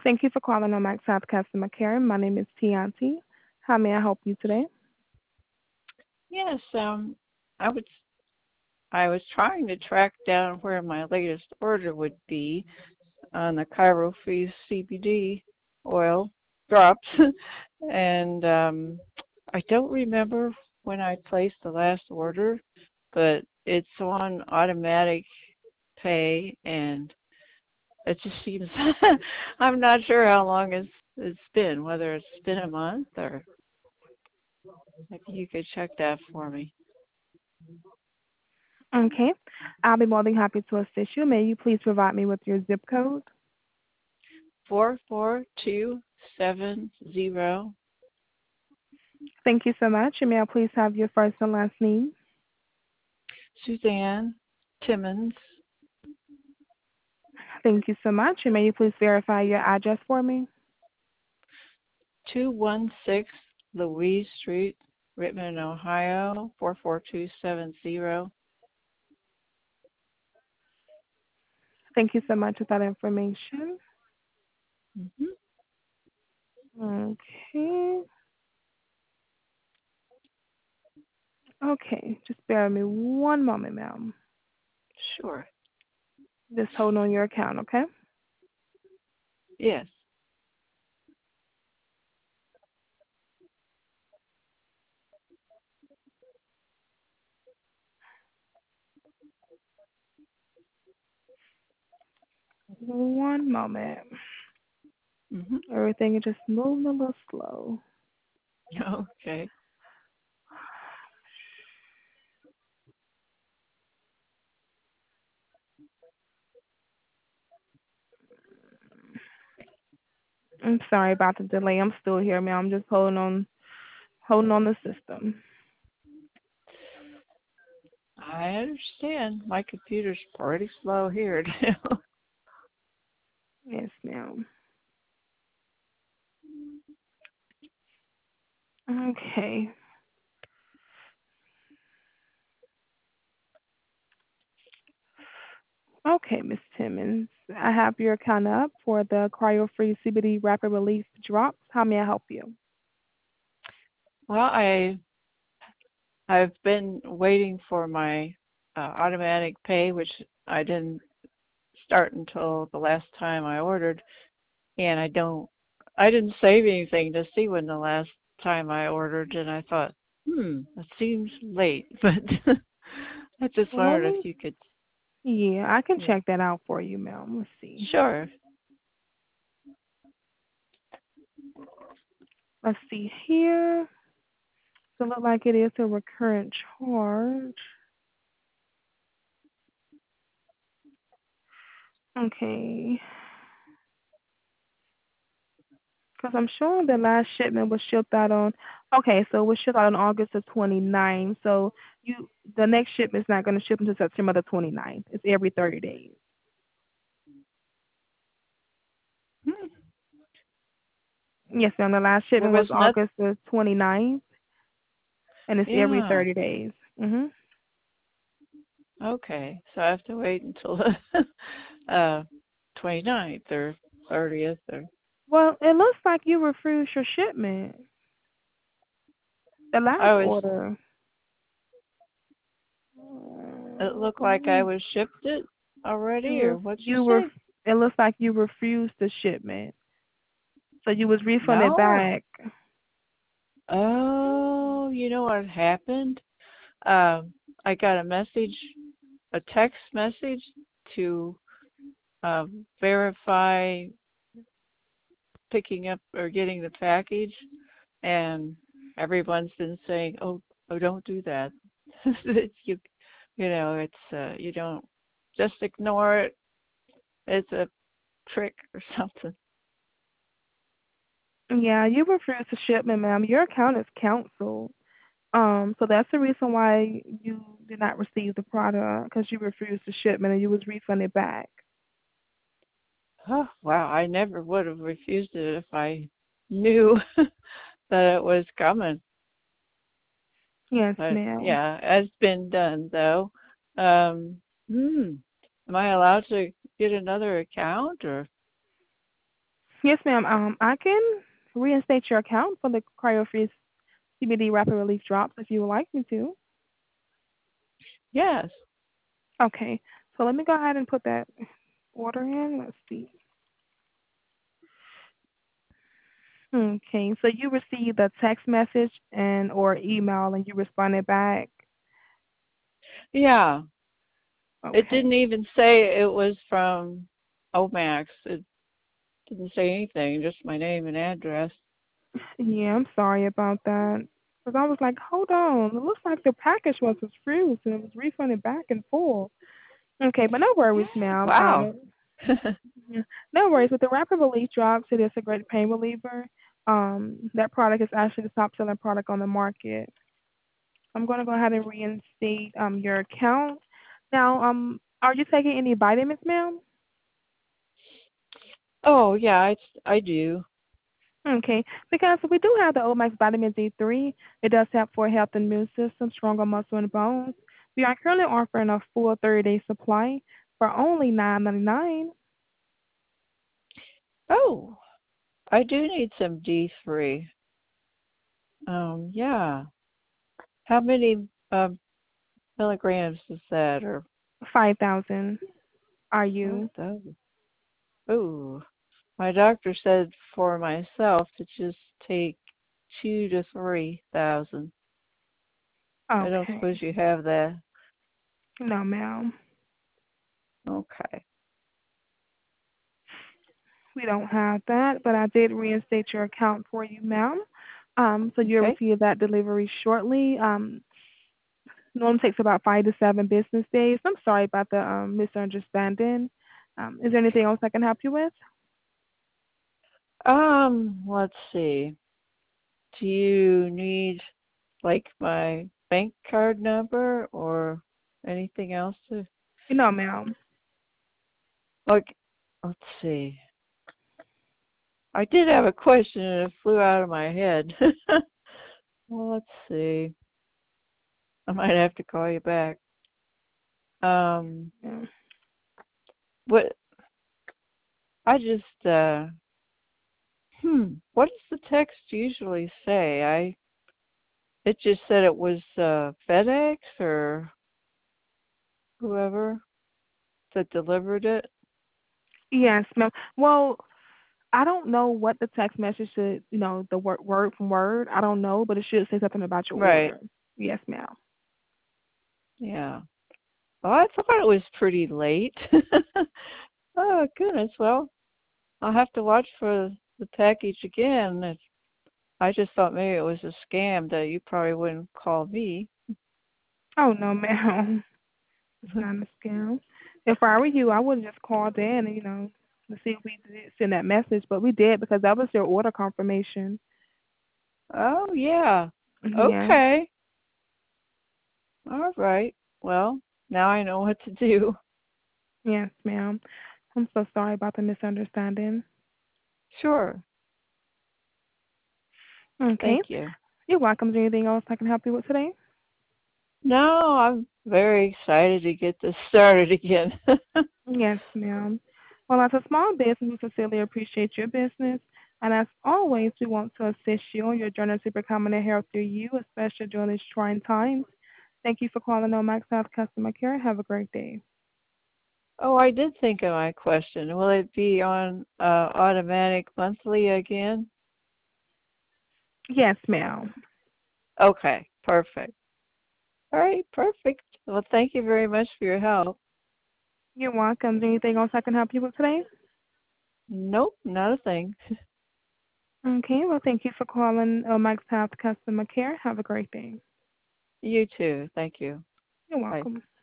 Thank you for calling on Max Health Customer Care. My name is Tianti. How may I help you today? Yes, I was trying to track down where my latest order would be on the Cairo Free CBD oil drops, and I don't remember when I placed the last order, but it's on automatic pay, and it just seems I'm not sure how long it's been, whether it's been a month or if you could check that for me. Okay. I'll be more than happy to assist you. May you please provide me with your zip code? 44270. Thank you so much. And may I please have your first and last name? Suzanne Timmons, Thank you so much. And may you please verify your address for me? 216 Louise Street, Richmond, Ohio, 44270. Thank you so much for that information. Mm-hmm. Okay. Okay. Just bear with me one moment, ma'am. Sure. Just hold on your account, okay? Yes. 1 moment. Mm-hmm. Everything is just moving a little slow. Okay. I'm sorry about the delay. I'm still here, ma'am. I'm just holding on the system. I understand. My computer's pretty slow here too. Yes, ma'am. Okay. Okay, Miss Timmons. I have your account up for the cryo-free CBD rapid release drops. How may I help you? Well, I've been waiting for my automatic pay, which I didn't start until the last time I ordered, and I didn't save anything to see when the last time I ordered, and I thought, it seems late, but I just Let wondered if me. you could. Yeah, I can Yeah, check that out for you, ma'am. Let's see. sure. Let's see here. So it look like it is a recurrent charge. Okay. Because I'm showing the last shipment was shipped out on. Okay, so it was shipped out on August the 29th. So the next shipment's not going to ship until September the 29th. It's every 30 days. Hmm. Yes, ma'am. The last There shipment was was not. August the 29th, and it's every Yeah. 30 days. Okay. So I have to wait until the 29th or 30th or. Well, it looks like you refused your shipment. The I last was. order. It looked like I was shipped it You already, or were what'd you you were. say? It looks like you refused the shipment, so you was refunded No. back. Oh, you know what happened? Um, I got a text message to verify picking up or getting the package, and everyone's been saying, "Oh, don't do that. It's, it's you don't just ignore it. It's a trick or something." Yeah, you refused the shipment, ma'am. Your account is canceled. So that's the reason why you did not receive the product because you refused the shipment and you was refunded back. Oh, wow, I never would have refused it if I knew that it was coming. Yes, But ma'am. yeah, it's been done though. Um, hmm, am I allowed to get another account or? Yes, ma'am. I can reinstate your account for the cryo-freeze CBD rapid relief drops if you would like me to. Yes. Okay. So let me go ahead and put that order in. Let's see. Okay. So you received a text message and or email and you responded back. Yeah. It Okay. didn't even say it was from Omax. It didn't say anything, just my name and address. Yeah, I'm sorry about that. Because I was like, hold on. It looks like the package was refused and it was refunded back in full. Okay, but no worries, ma'am. Wow. Yeah, no worries. With the rapid relief drops, it is a great pain reliever. That product is actually the top selling product on the market. I'm going to go ahead and reinstate your account. Now, are you taking any vitamins, ma'am? Oh, yeah, I do. Okay, because we do have the Omax Vitamin D3. It does help for health and immune system, stronger muscle and bones. We are currently offering a full 30-day supply for only $9.99. Oh, I do need some D3. Yeah. How many milligrams is that, or 5,000. Are you? 5,000? Oh, my doctor said for myself to just take 2 to 3,000. I don't Okay. suppose you have that. No, ma'am. Okay. We don't have that, but I did reinstate your account for you, ma'am. So you'll Okay. receive that delivery shortly. Normally takes about 5 to 7 business days. I'm sorry about the misunderstanding. Is there anything else I can help you with? Let's see. Do you need like my bank card number or anything else to No, ma'am. like let's see. I did have a question and it flew out of my head. Well, let's see. I might have to call you back. Um, Yeah. what I just what does the text usually say? It just said it was FedEx or whoever that delivered it. Yes, ma'am. Well, I don't know what the text message should, the word from word. I don't know, but it should say something about your Right. order. Yes, ma'am. Yeah. Well, I thought it was pretty late. Oh goodness. Well, I'll have to watch for the package again. I just thought maybe it was a scam that you probably wouldn't call me. Oh no, ma'am. It's not a scam. If I were you, I would have just called in and, to see if we did send that message, but we did because that was your order confirmation. Oh yeah. Yeah. Okay. All right. Well, now I know what to do. Yes, ma'am. I'm so sorry about the misunderstanding. Sure. Okay. Thank you. You're welcome. Is there anything else I can help you with today? No, I'm very excited to get this started again. Yes, ma'am. Well, as a small business, we sincerely appreciate your business. And as always, we want to assist you on your journey to becoming a healthier you, especially during these trying times. Thank you for calling on Max Health Customer Care. Have a great day. Oh, I did think of my question. Will it be on automatic monthly again? Yes, ma'am. Okay, perfect. All right, perfect. Well, thank you very much for your help. You're welcome. Is there anything else I can help you with today? Nope, not a thing. Okay. Well, thank you for calling Max Health Customer Care. Have a great day. You too. Thank you. You're Bye. welcome.